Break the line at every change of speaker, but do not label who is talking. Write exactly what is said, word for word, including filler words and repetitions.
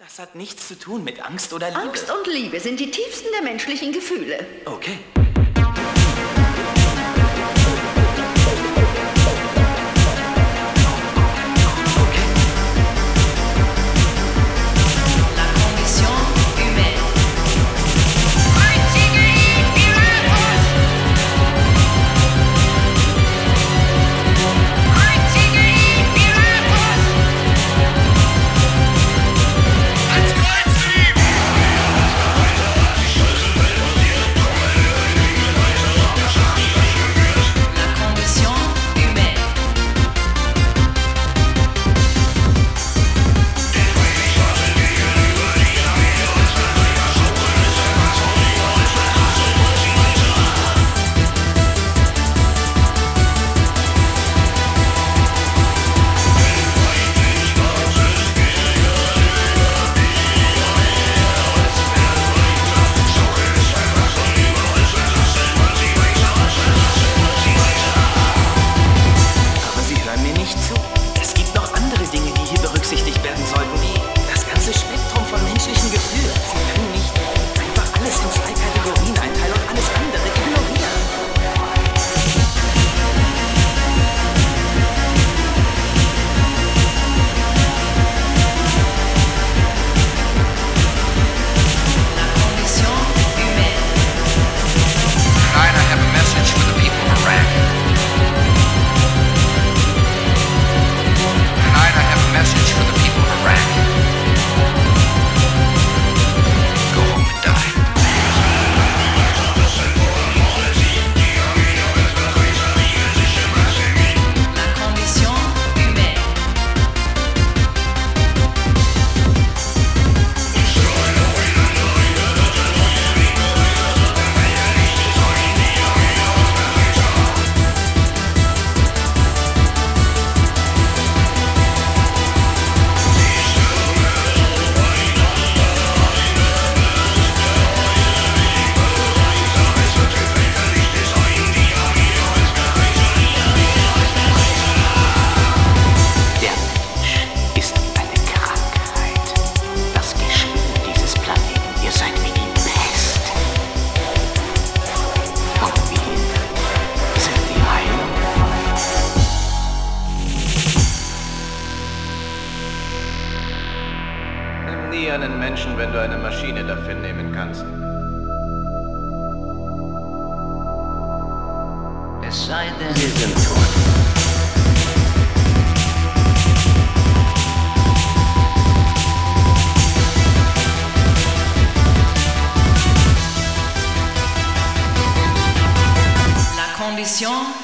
Das hat nichts zu tun mit Angst oder Liebe.
Angst und Liebe sind die tiefsten der menschlichen Gefühle.
Okay.
Nie einen Menschen, wenn du eine Maschine dafür nehmen kannst.
Es sei denn,
Sie sind tot.
la condition